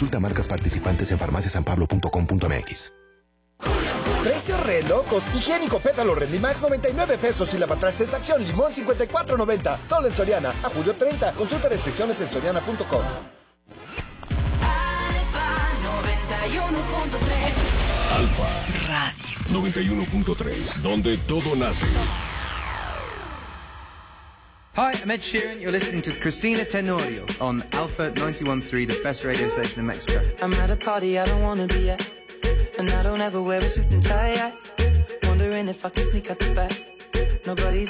Consulta marcas participantes en farmaciasanpablo.com.mx. Precios re locos. Higiénico Pétalo Rendimax 99 pesos y lavatraste sensación limón 54.90. Solo en Soriana. A julio 30. Consulta restricciones en soriana.com. Alfa Radio 91.3, donde todo nace. Hi, I'm Ed Sheeran. You're listening to Christina Tenorio on Alpha 91.3, the best radio station in Mexico. I'm at a party I don't wanna be at, and I don't ever wear a suit and tie. Wondering if I can sneak out the back. Nobody's